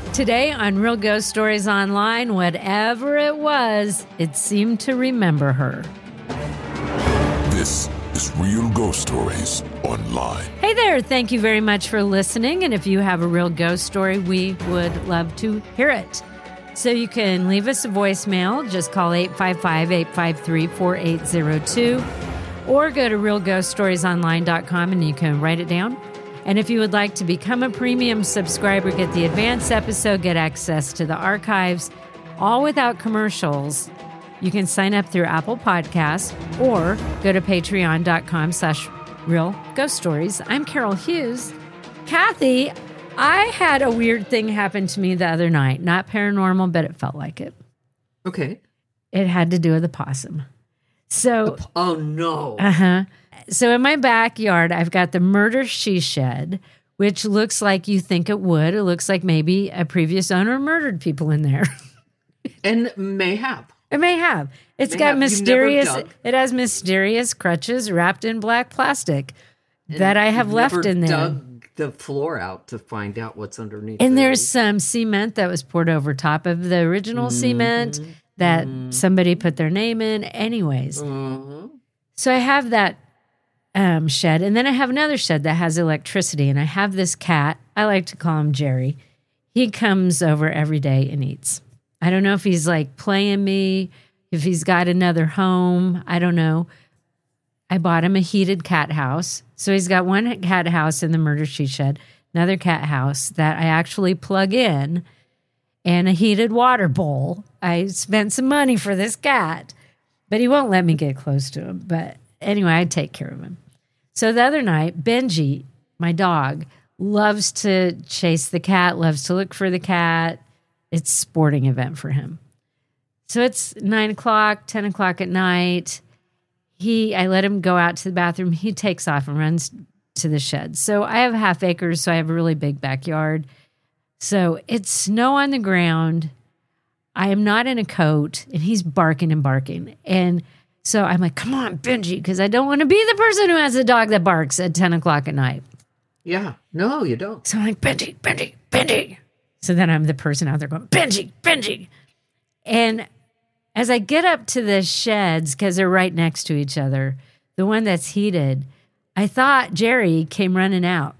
Today on Real Ghost Stories Online, whatever it was, it seemed to remember her. This is Real Ghost Stories Online. Hey there, thank you very much for listening. And if you have a real ghost story, we would love to hear it. So you can leave us a voicemail. Just call 855-853-4802 or go to realghoststoriesonline.com and you can write it down. And if you would like to become a premium subscriber, get the advanced episode, get access to the archives, all without commercials, you can sign up through Apple Podcasts or go to patreon.com/realghoststories. I'm Carol Hughes. Kathy, I had a weird thing happen to me the other night. Not paranormal, but it felt like it. Okay. It had to do with a possum. So, oh no. So in my backyard, I've got the murder she shed, which looks like you think it would. It looks like maybe a previous owner murdered people in there. And may have. It may have. It's got mysterious, it has mysterious crutches wrapped in black plastic that I have left in there. Dug the floor out to find out what's underneath. And there's some cement that was poured over top of the original cement that somebody put their name in. Anyways, so I have that shed, and then I have another shed that has electricity, and I have this cat. I like to call him Jerry. He comes over every day and eats. I don't know if he's like playing me, if he's got another home. I don't know. I bought him a heated cat house. So he's got one cat house in the murder she shed, another cat house that I actually plug in, and a heated water bowl. I spent some money for this cat, but he won't let me get close to him. But anyway, I take care of him. So the other night, Benji, my dog, loves to chase the cat, loves to look for the cat. It's a sporting event for him. So it's 9 o'clock, 10 o'clock at night. I let him go out to the bathroom. He takes off and runs to the shed. So I have half acres, so I have a really big backyard. So it's snow on the ground. I am not in a coat, and he's barking and barking. And so I'm like, come on, Benji, because I don't want to be the person who has a dog that barks at 10 o'clock at night. Yeah. No, you don't. So I'm like, Benji, Benji, Benji. So then I'm the person out there going, Benji, Benji. And as I get up to the sheds, because they're right next to each other, the one that's heated, I thought Jerry came running out.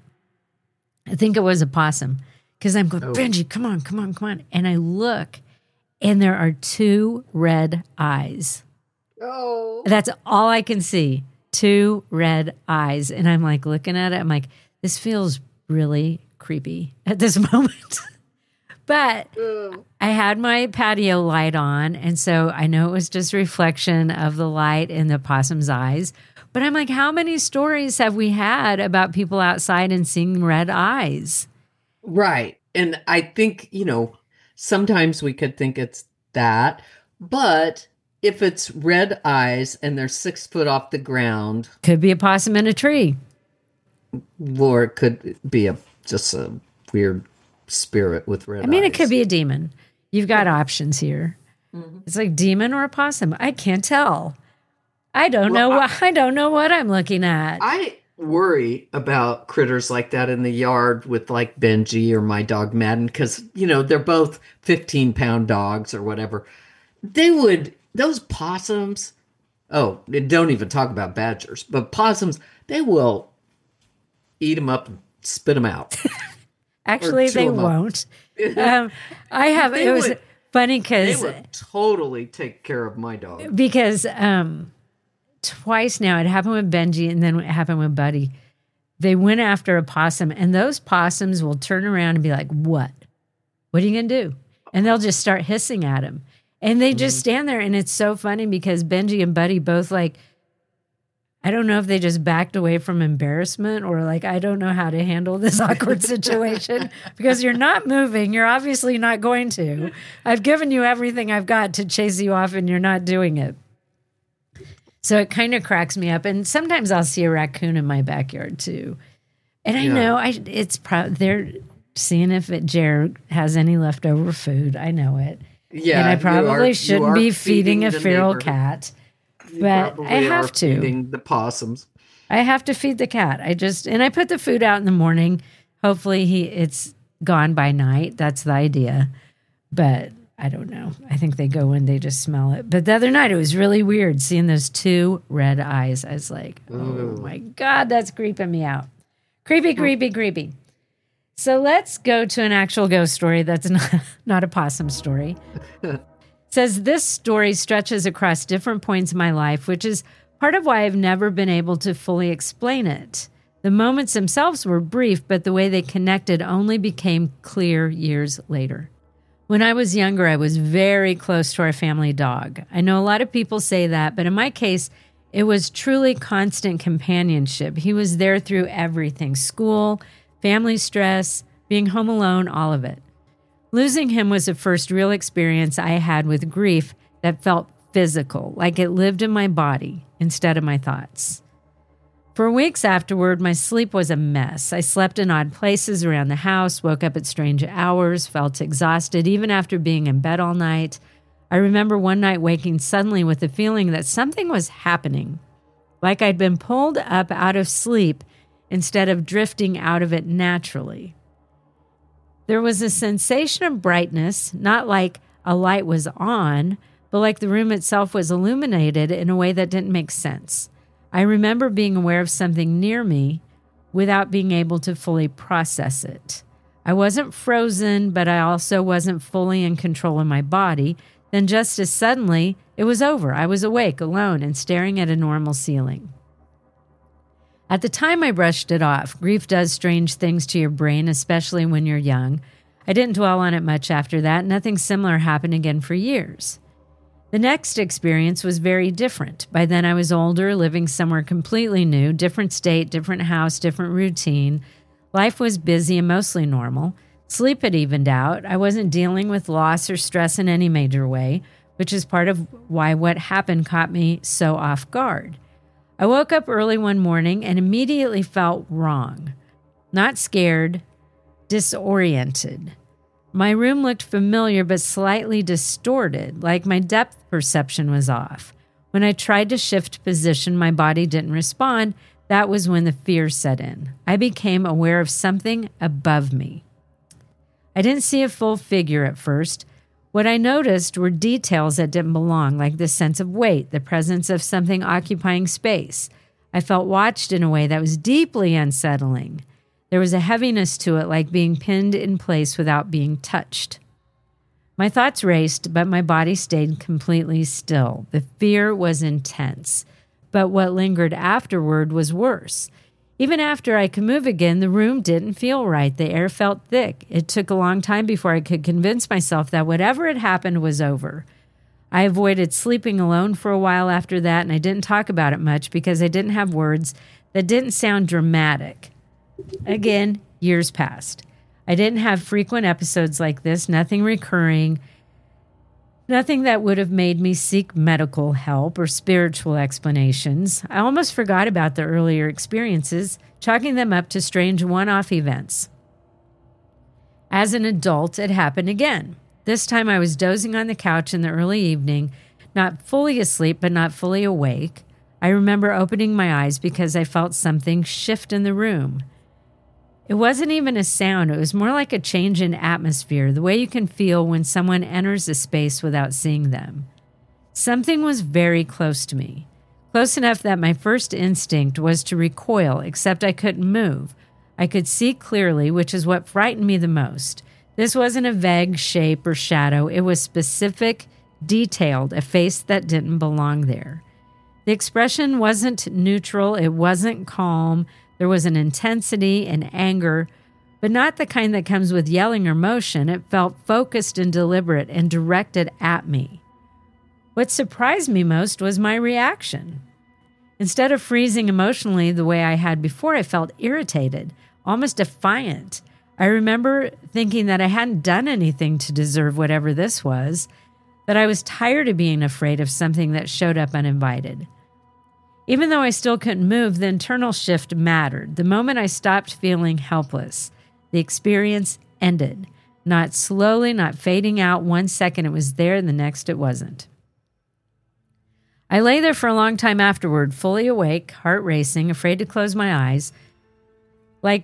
I think it was a possum, because I'm going, Benji, come on, come on, come on. And I look, and there are 2 red eyes. Oh. That's all I can see. 2 red eyes. And I'm like looking at it. I'm like, this feels really creepy at this moment. But I had my patio light on. And so I know it was just a reflection of the light in the possum's eyes. But I'm like, how many stories have we had about people outside and seeing red eyes? Right. And I think, sometimes we could think it's that. But if it's red eyes and they're 6 foot off the ground. Could be a possum in a tree. Or it could be just a weird spirit with red eyes. I mean, it could be a demon. You've got options here. Mm-hmm. It's like demon or a possum. I can't tell. I don't know what I'm looking at. I worry about critters like that in the yard with like Benji or my dog Madden, because, they're both 15-pound dogs or whatever. Those possums, don't even talk about badgers, but possums, they will eat them up and spit them out. Actually, they won't. It was funny because they would totally take care of my dog. Because twice now, it happened with Benji and then it happened with Buddy. They went after a possum, and those possums will turn around and be like, what? What are you going to do? And they'll just start hissing at him. And they just stand there, and it's so funny because Benji and Buddy both I don't know if they just backed away from embarrassment or I don't know how to handle this awkward situation because you're not moving. You're obviously not going to. I've given you everything I've got to chase you off, and you're not doing it. So it kind of cracks me up. And sometimes I'll see a raccoon in my backyard too. And I know they're seeing if Jared has any leftover food. I know it. Yeah, and I probably shouldn't be feeding a feral cat, but I have to. Feeding the possums. I have to feed the cat. I put the food out in the morning. Hopefully it's gone by night. That's the idea. But I don't know. I think they go when they just smell it. But the other night, it was really weird seeing those 2 red eyes. I was like, oh my God, that's creeping me out. Creepy, creepy, creepy. So let's go to an actual ghost story that's not a possum story. It says this story stretches across different points in my life, which is part of why I've never been able to fully explain it. The moments themselves were brief, but the way they connected only became clear years later. When I was younger, I was very close to our family dog. I know a lot of people say that, but in my case, it was truly constant companionship. He was there through everything: school, family stress, being home alone, all of it. Losing him was the first real experience I had with grief that felt physical, like it lived in my body instead of my thoughts. For weeks afterward, my sleep was a mess. I slept in odd places around the house, woke up at strange hours, felt exhausted even after being in bed all night. I remember one night waking suddenly with the feeling that something was happening, like I'd been pulled up out of sleep instead of drifting out of it naturally. There was a sensation of brightness, not like a light was on, but like the room itself was illuminated in a way that didn't make sense. I remember being aware of something near me without being able to fully process it. I wasn't frozen, but I also wasn't fully in control of my body. Then just as suddenly, it was over. I was awake, alone, and staring at a normal ceiling. At the time, I brushed it off. Grief does strange things to your brain, especially when you're young. I didn't dwell on it much after that. Nothing similar happened again for years. The next experience was very different. By then, I was older, living somewhere completely new, different state, different house, different routine. Life was busy and mostly normal. Sleep had evened out. I wasn't dealing with loss or stress in any major way, which is part of why what happened caught me so off guard. I woke up early one morning and immediately felt wrong. Not scared, disoriented. My room looked familiar but slightly distorted, like my depth perception was off. When I tried to shift position, my body didn't respond. That was when the fear set in. I became aware of something above me. I didn't see a full figure at first. What I noticed were details that didn't belong, like the sense of weight, the presence of something occupying space. I felt watched in a way that was deeply unsettling. There was a heaviness to it, like being pinned in place without being touched. My thoughts raced, but my body stayed completely still. The fear was intense, but what lingered afterward was worse. Even after I could move again, the room didn't feel right. The air felt thick. It took a long time before I could convince myself that whatever had happened was over. I avoided sleeping alone for a while after that, and I didn't talk about it much because I didn't have words that didn't sound dramatic. Again, years passed. I didn't have frequent episodes like this, nothing recurring, nothing that would have made me seek medical help or spiritual explanations. I almost forgot about the earlier experiences, chalking them up to strange one-off events. As an adult, it happened again. This time I was dozing on the couch in the early evening, not fully asleep but not fully awake. I remember opening my eyes because I felt something shift in the room. It wasn't even a sound. It was more like a change in atmosphere, the way you can feel when someone enters a space without seeing them. Something was very close to me, close enough that my first instinct was to recoil, except I couldn't move. I could see clearly, which is what frightened me the most. This wasn't a vague shape or shadow. It was specific, detailed, a face that didn't belong there. The expression wasn't neutral. It wasn't calm. There was an intensity and anger, but not the kind that comes with yelling or motion. It felt focused and deliberate and directed at me. What surprised me most was my reaction. Instead of freezing emotionally the way I had before, I felt irritated, almost defiant. I remember thinking that I hadn't done anything to deserve whatever this was, that I was tired of being afraid of something that showed up uninvited. Even though I still couldn't move, the internal shift mattered. The moment I stopped feeling helpless, the experience ended. Not slowly, not fading out. 1 second it was there, and the next it wasn't. I lay there for a long time afterward, fully awake, heart racing, afraid to close my eyes. Like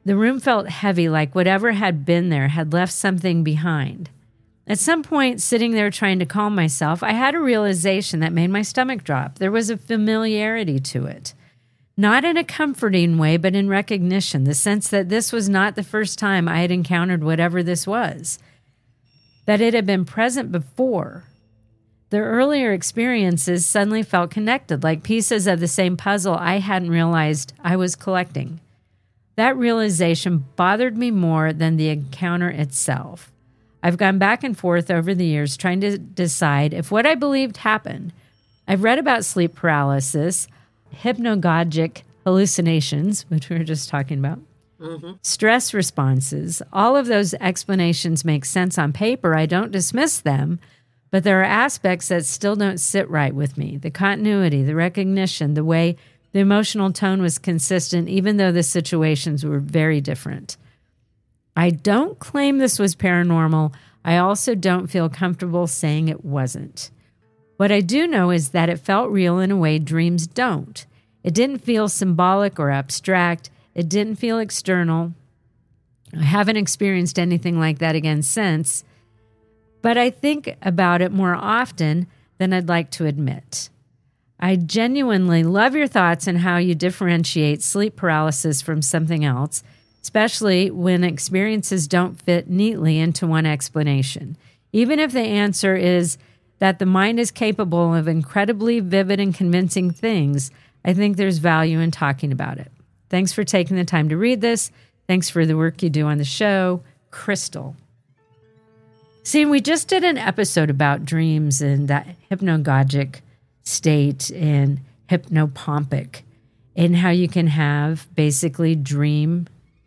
The room felt heavy, like whatever had been there had left something behind. At some point, sitting there trying to calm myself, I had a realization that made my stomach drop. There was a familiarity to it. Not in a comforting way, but in recognition, the sense that this was not the first time I had encountered whatever this was, that it had been present before. The earlier experiences suddenly felt connected, like pieces of the same puzzle I hadn't realized I was collecting. That realization bothered me more than the encounter itself. I've gone back and forth over the years trying to decide if what I believed happened. I've read about sleep paralysis, hypnagogic hallucinations, which we were just talking about, stress responses. All of those explanations make sense on paper. I don't dismiss them, but there are aspects that still don't sit right with me. The continuity, the recognition, the way the emotional tone was consistent, even though the situations were very different. I don't claim this was paranormal. I also don't feel comfortable saying it wasn't. What I do know is that it felt real in a way dreams don't. It didn't feel symbolic or abstract. It didn't feel external. I haven't experienced anything like that again since, but I think about it more often than I'd like to admit. I genuinely love your thoughts on how you differentiate sleep paralysis from something else, especially when experiences don't fit neatly into one explanation. Even if the answer is that the mind is capable of incredibly vivid and convincing things, I think there's value in talking about it. Thanks for taking the time to read this. Thanks for the work you do on the show, Crystal. See, we just did an episode about dreams and that hypnagogic state and hypnopompic, and how you can have basically dream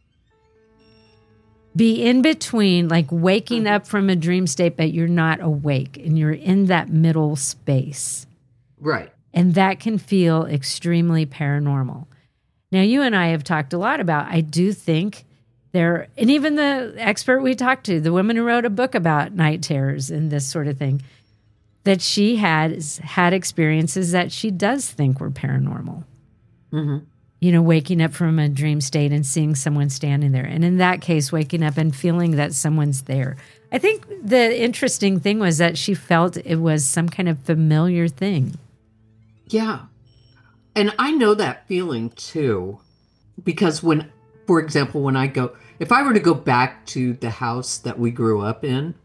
be in between, like waking up from a dream state, but you're not awake and you're in that middle space. Right. And that can feel extremely paranormal. Now, you and I have talked a lot about, I do think there, and even the expert we talked to, the woman who wrote a book about night terrors and this sort of thing, that she had experiences that she does think were paranormal. Mm-hmm. You know, waking up from a dream state and seeing someone standing there. And in that case, waking up and feeling that someone's there. I think the interesting thing was that she felt it was some kind of familiar thing. Yeah. And I know that feeling too, because when, for example, when I go, if I were to go back to the house that we grew up in,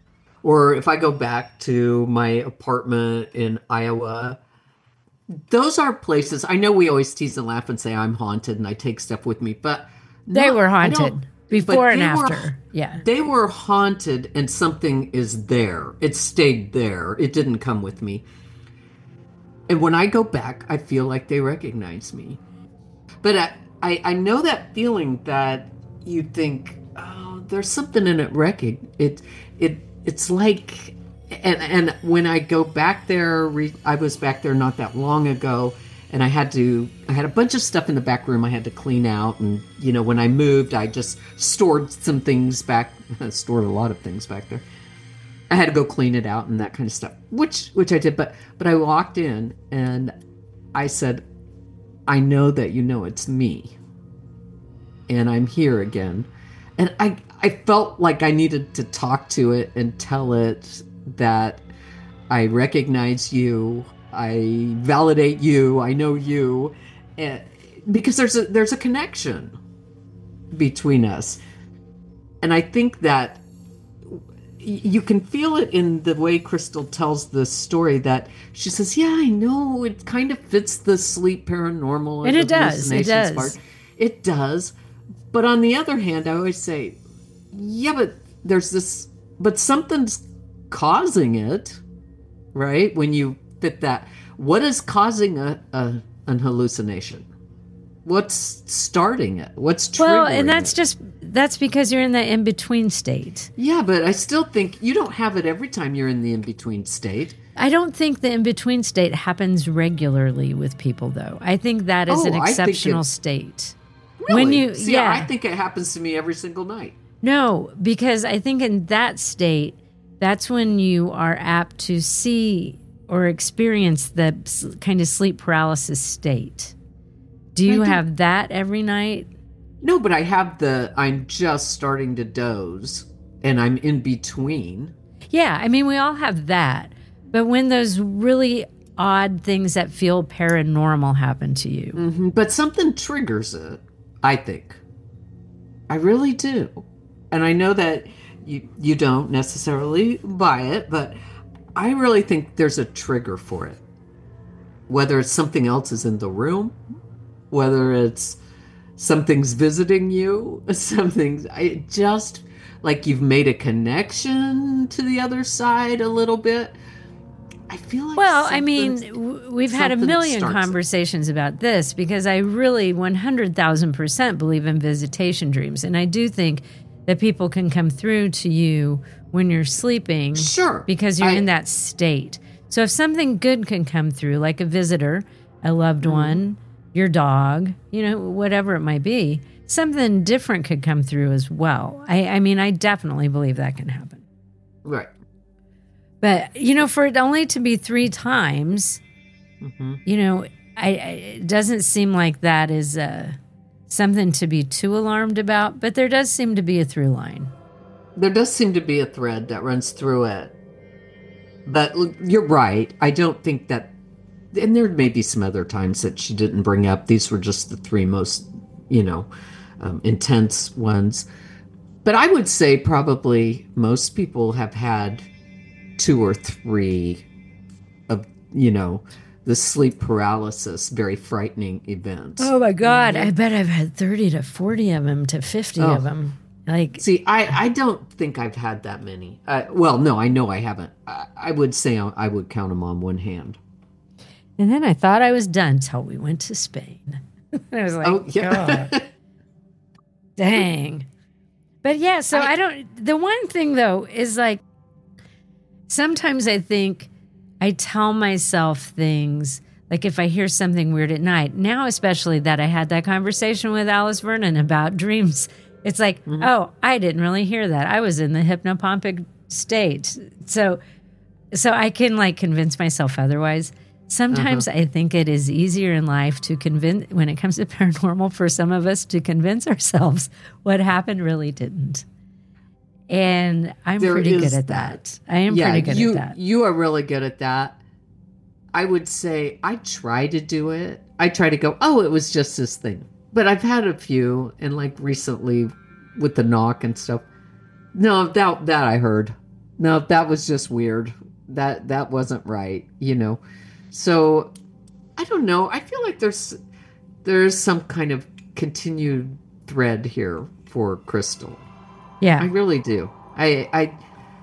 or if I go back to my apartment in Iowa, those are places, I know we always tease and laugh and say I'm haunted and I take stuff with me, but they were haunted before and after. Yeah. They were haunted and something is there. It stayed there. It didn't come with me. And when I go back, I feel like they recognize me. But I know that feeling that you think, oh, there's something in it. It's like, and when I go back there, I was back there not that long ago, and I had a bunch of stuff in the back room I had to clean out. And, you know, when I moved, I just stored some things back, stored a lot of things back there. I had to go clean it out and that kind of stuff, which I did. But I walked in and I said, I know that you know it's me. And I'm here again. And I felt like I needed to talk to it and tell it that I recognize you, I validate you, I know you, because there's a connection between us. And I think that you can feel it in the way Crystal tells the story, that she says, yeah, I know, it kind of fits the sleep paranormal and it does. Part. It does. But on the other hand, I always say, yeah, but there's this, but something's causing it, right? When you fit that, what is causing an hallucination? What's starting it? What's triggering Well, and it? that's because you're in the in-between state. Yeah, but I still think you don't have it every time you're in the in-between state. I don't think the in-between state happens regularly with people, though. I think that is an exceptional state. Really? I think it happens to me every single night. No, because I think in that state, that's when you are apt to see or experience the kind of sleep paralysis state. Do you have that every night? No, but I have I'm just starting to doze and I'm in between. Yeah, I mean, we all have that. But when those really odd things that feel paranormal happen to you. But something triggers it, I think. I really do. And I know that you don't necessarily buy it, but I really think there's a trigger for it. Whether it's something else is in the room, whether it's something's visiting you, I just like you've made a connection to the other side a little bit. I feel like well, I mean, we've had a million conversations about this because I really 100,000% believe in visitation dreams. And I do think that people can come through to you when you're sleeping. Sure. Because you're in that state. So if something good can come through, like a visitor, a loved one, your dog, whatever it might be, something different could come through as well. I mean, I definitely believe that can happen. Right. But, for it only to be 3 times, it doesn't seem like that is something to be too alarmed about. But there does seem to be a through line. There does seem to be a thread that runs through it. But you're right. I don't think that, and there may be some other times that she didn't bring up. These were just the 3 most, intense ones. But I would say probably most people have had 2 or 3 of, the sleep paralysis, very frightening events. Oh my God. I bet I've had 30 to 40 of them to 50 of them. See, I don't think I've had that many. Well, no, I know I haven't. I would say I would count them on one hand. And then I thought I was done till we went to Spain. I was like, oh, yeah. God. Dang. But yeah, so the one thing though is like, sometimes I think I tell myself things, like if I hear something weird at night, now especially that I had that conversation with Alice Vernon about dreams, it's like, oh, I didn't really hear that. I was in the hypnopompic state. So I can like convince myself otherwise. Sometimes I think it is easier in life to convince, when it comes to paranormal, for some of us to convince ourselves what happened really didn't. And I'm pretty good at that. I am pretty good at that. You are really good at that. I would say I try to do it. I try to go, oh, it was just this thing. But I've had a few, and like recently with the knock and stuff. No, that I heard. No, that was just weird. That wasn't right, So I don't know. I feel like there's some kind of continued thread here for Crystal. Yeah. I really do. I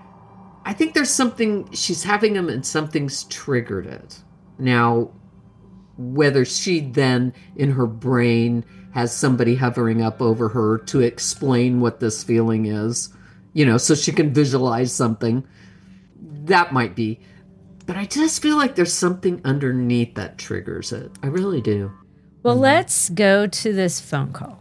think there's something, she's having them and something's triggered it. Now, whether she then in her brain has somebody hovering up over her to explain what this feeling is, so she can visualize something, that might be. But I just feel like there's something underneath that triggers it. I really do. Well, let's go to this phone call.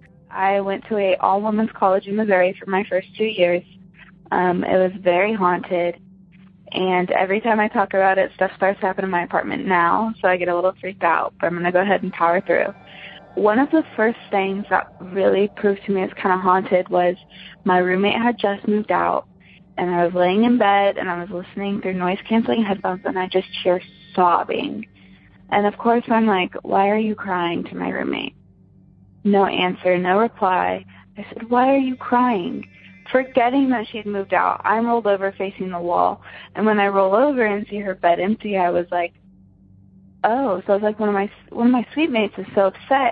I went to a all-women's college in Missouri for my first 2 years. It was very haunted, and every time I talk about it, stuff starts happening in my apartment now, so I get a little freaked out, but I'm going to go ahead and power through. One of the first things that really proved to me it's kind of haunted was my roommate had just moved out, and I was laying in bed, and I was listening through noise-canceling headphones, and I just hear sobbing. And, of course, I'm like, why are you crying, to my roommate? No answer, no reply. I said, why are you crying? Forgetting that she'd moved out, I'm rolled over facing the wall. And when I roll over and see her bed empty, I was like, oh. So I was like, one of my suite mates is so upset.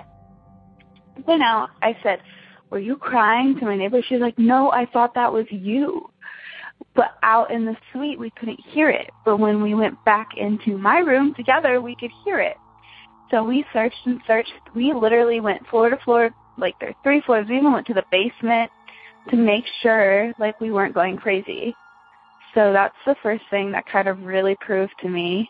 Then I said, were you crying, to my neighbor? She's like, no, I thought that was you. But out in the suite, we couldn't hear it. But when we went back into my room together, we could hear it. So we searched and searched. We literally went floor to floor, like there's 3 floors. We even went to the basement to make sure, like, we weren't going crazy. So that's the first thing that kind of really proved to me.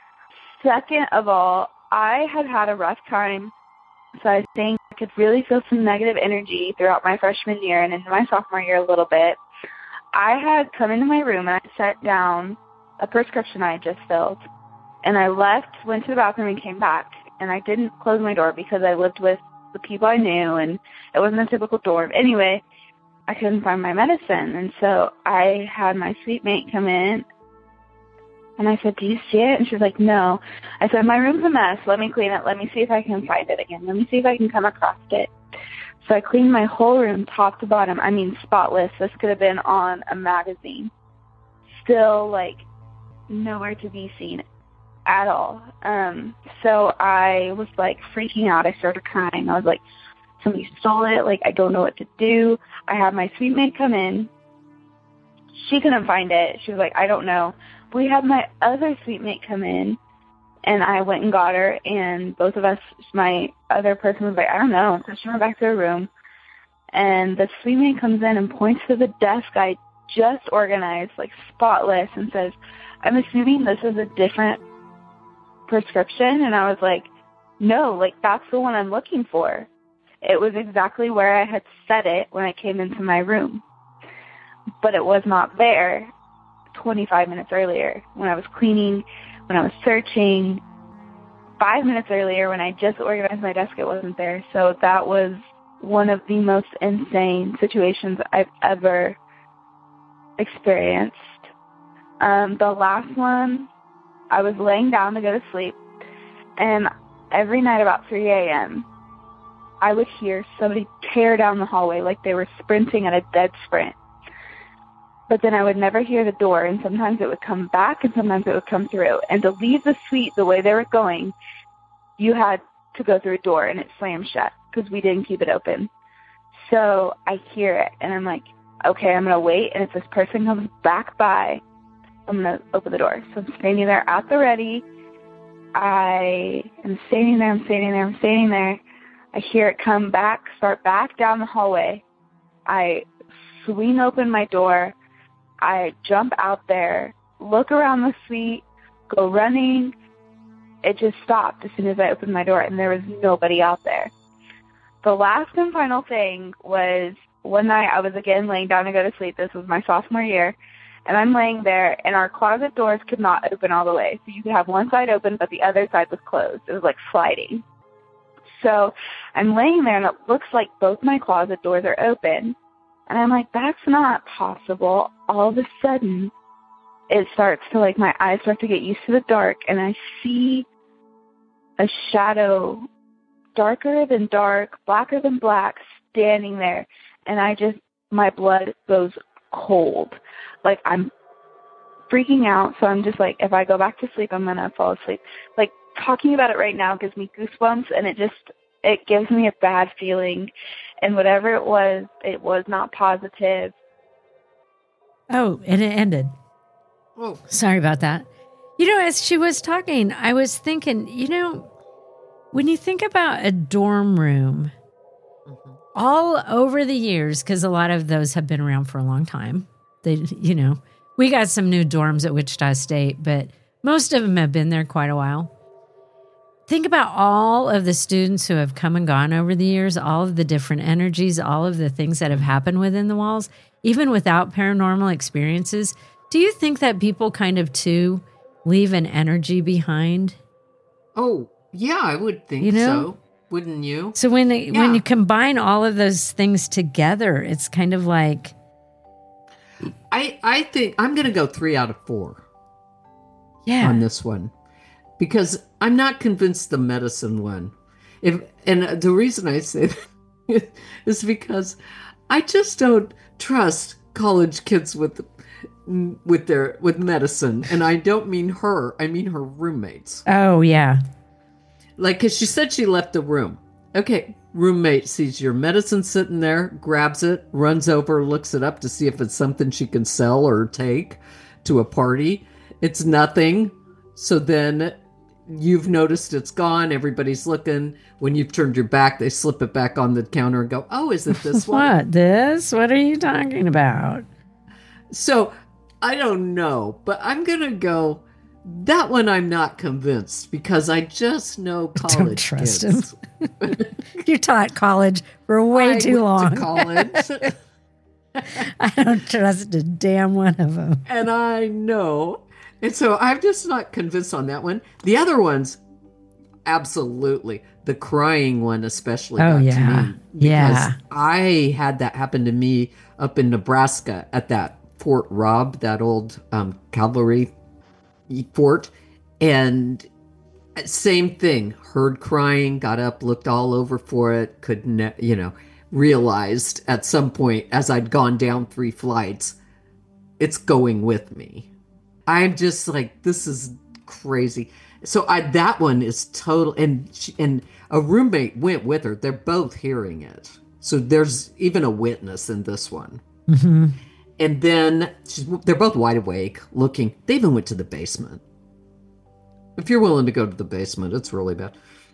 Second of all, I had a rough time. So I think I could really feel some negative energy throughout my freshman year and into my sophomore year a little bit. I had come into my room and I set down a prescription I had just filled. And I left, went to the bathroom, and came back. And I didn't close my door because I lived with the people I knew, and it wasn't a typical dorm. Anyway, I couldn't find my medicine, and so I had my suite mate come in, and I said, do you see it? And she's like, no. I said, my room's a mess. Let me clean it. Let me see if I can find it again. Let me see if I can come across it. So I cleaned my whole room top to bottom. I mean, spotless. This could have been on a magazine. Still, like, nowhere to be seen at all. So I was, like, freaking out. I started crying. I was like, somebody stole it. Like, I don't know what to do. I had my suite mate come in. She couldn't find it. She was like, I don't know. We had my other suite mate come in, and I went and got her, and both of us, my other person was like, I don't know. So she went back to her room, and the suite mate comes in and points to the desk I just organized, like spotless, and says, I'm assuming this is a different prescription. And I was like, no, like that's the one I'm looking for. It was exactly where I had set it when I came into my room, but it was not there 25 minutes earlier when I was cleaning, when I was searching. 5 minutes earlier when I just organized my desk, it wasn't there. So that was one of the most insane situations I've ever experienced. The last one, I was laying down to go to sleep, and every night about 3 a.m., I would hear somebody tear down the hallway like they were sprinting at a dead sprint. But then I would never hear the door, and sometimes it would come back, and sometimes it would come through. And to leave the suite the way they were going, you had to go through a door, and it slammed shut because we didn't keep it open. So I hear it, and I'm like, okay, I'm going to wait, and if this person comes back by, I'm going to open the door. So I'm standing there at the ready. I am standing there. I hear it come back, start back down the hallway. I swing open my door. I jump out there, look around the suite, go running. It just stopped as soon as I opened my door, and there was nobody out there. The last and final thing was one night I was again laying down to go to sleep. This was my sophomore year, and I'm laying there, and our closet doors could not open all the way. So you could have one side open, but the other side was closed. It was like sliding. So I'm laying there, and it looks like both my closet doors are open. And I'm like, that's not possible. All of a sudden, it starts to, like, my eyes start to get used to the dark, and I see a shadow, darker than dark, blacker than black, standing there. And my blood goes cold. Like, I'm freaking out. So I'm just like, if I go back to sleep, I'm going to fall asleep. Like, talking about it right now gives me goosebumps, and it gives me a bad feeling. And whatever it was not positive. Oh, and it ended. Oh, sorry about that. As she was talking, I was thinking, when you think about a dorm room, all over the years, because a lot of those have been around for a long time, we got some new dorms at Wichita State, but most of them have been there quite a while. Think about all of the students who have come and gone over the years, all of the different energies, all of the things that have happened within the walls, even without paranormal experiences. Do you think that people kind of, too, leave an energy behind? Oh, yeah, I would think so. Wouldn't you? So when you combine all of those things together, it's kind of like... I think I'm going to go 3 out of 4 on this one. Because I'm not convinced the medicine one. And the reason I say that is because I just don't trust college kids with medicine. And I don't mean her. I mean her roommates. Oh, yeah. Like, because she said she left the room. Okay, roommate sees your medicine sitting there, grabs it, runs over, looks it up to see if it's something she can sell or take to a party. It's nothing. So then... you've noticed it's gone. Everybody's looking. When you've turned your back, they slip it back on the counter and go, oh, is it this one? What? This? What are you talking about? So I don't know, but I'm going to go that one. I'm not convinced because I just know college don't trust kids. Him. You taught college for way too long. To college. I don't trust a damn one of them. And I know. And so I'm just not convinced on that one. The other ones, absolutely. The crying one especially Oh, got yeah. to me. Yeah. Because I had that happen to me up in Nebraska at that Fort Robb, that old cavalry fort. And same thing. Heard crying, got up, looked all over for it, realized at some point as I'd gone down 3 flights, it's going with me. I'm just like, this is crazy. So that one is total, and a roommate went with her. They're both hearing it. So there's even a witness in this one. Mm-hmm. And then they're both wide awake, looking. They even went to the basement. If you're willing to go to the basement, it's really bad.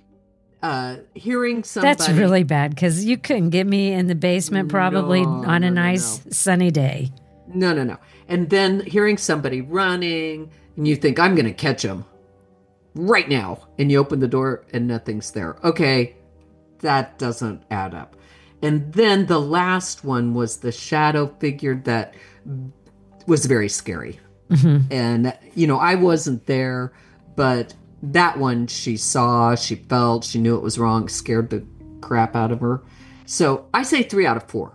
Hearing somebody... That's really bad, because you couldn't get me in the basement probably on a nice sunny day. No. And then hearing somebody running, and you think, I'm going to catch him right now. And you open the door, and nothing's there. Okay, that doesn't add up. And then the last one was the shadow figure that was very scary. Mm-hmm. And, I wasn't there, but that one she saw, she felt, she knew it was wrong, scared the crap out of her. So I say 3 out of 4.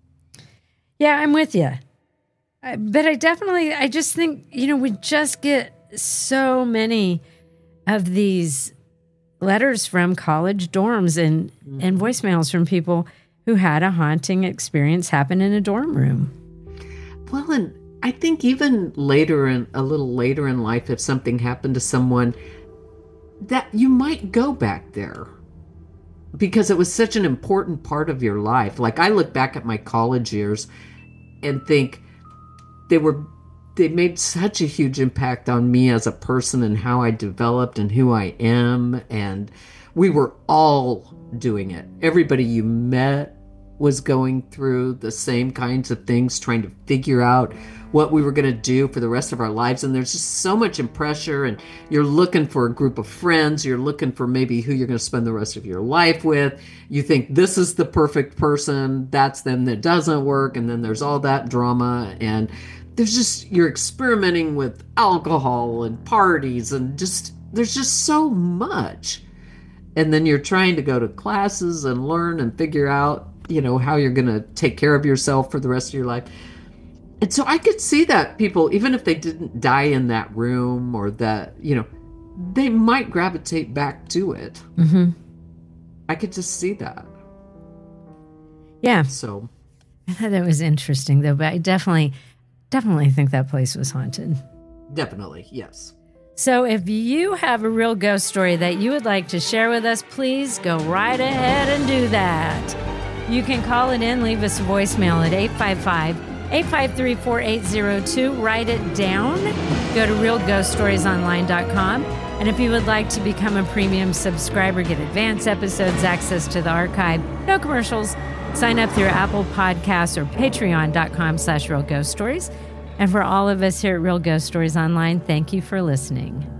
Yeah, I'm with you. But I just think, we just get so many of these letters from college dorms and voicemails from people who had a haunting experience happen in a dorm room. Well, and I think even a little later in life, if something happened to someone, that you might go back there because it was such an important part of your life. Like, I look back at my college years and think they made such a huge impact on me as a person and how I developed and who I am. And we were all doing it. Everybody you met was going through the same kinds of things, trying to figure out what we were going to do for the rest of our lives. And there's just so much pressure, and you're looking for a group of friends. You're looking for maybe who you're going to spend the rest of your life with. You think this is the perfect person. That's them. That doesn't work. And then there's all that drama, and you're experimenting with alcohol and parties, and there's just so much. And then you're trying to go to classes and learn and figure out, how you're going to take care of yourself for the rest of your life. And so I could see that people, even if they didn't die in that room or that, they might gravitate back to it. Mm-hmm. I could just see that. Yeah. So I thought that was interesting, though, but I definitely think that place was haunted. Definitely, yes. So if you have a real ghost story that you would like to share with us, please go right ahead and do that. You can call it in, leave us a voicemail at 855-853-4802. Write it down. Go to realghoststoriesonline.com. And if you would like to become a premium subscriber, get advanced episodes, access to the archive, no commercials, sign up through Apple Podcasts or patreon.com/realghoststories. And for all of us here at Real Ghost Stories Online, thank you for listening.